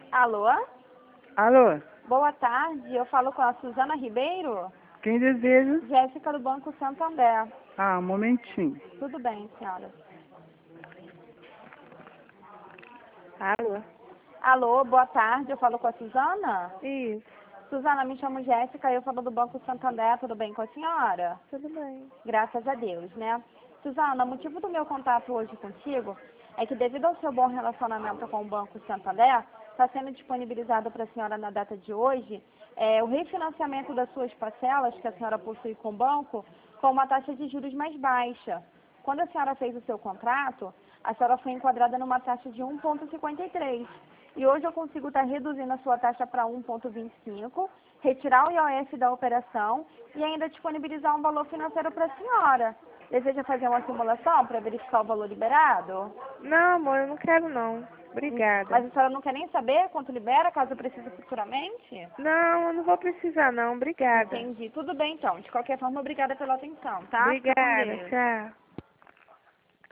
Alô? Alô, Boa tarde, eu falo com a Suzana Ribeiro, quem deseja? Jéssica do Banco Santander. Ah, um momentinho. Tudo bem, senhora? Alô, Alô, boa tarde, eu falo com a Suzana? isso, Suzana, me chamo Jéssica, eu falo do Banco Santander, tudo bem com a senhora? tudo bem. Graças a Deus, né? Suzana, o motivo do meu contato hoje contigo é que devido ao seu bom relacionamento com o Banco Santander, está sendo disponibilizado para a senhora na data de hoje o refinanciamento das suas parcelas que a senhora possui com o banco com uma taxa de juros mais baixa. Quando a senhora fez o seu contrato, a senhora foi enquadrada numa taxa de 1,53. E hoje eu consigo estar reduzindo a sua taxa para 1,25, retirar o IOF da operação e ainda disponibilizar um valor financeiro para a senhora. Deseja fazer uma simulação para verificar o valor liberado? Não, amor, eu não quero não. Obrigada. Mas a senhora não quer nem saber quanto libera, caso precise futuramente? Não, eu não vou precisar não, obrigada. Entendi. Tudo bem, então. De qualquer forma, obrigada pela atenção, tá? Fica com Obrigada, Deus. tchau.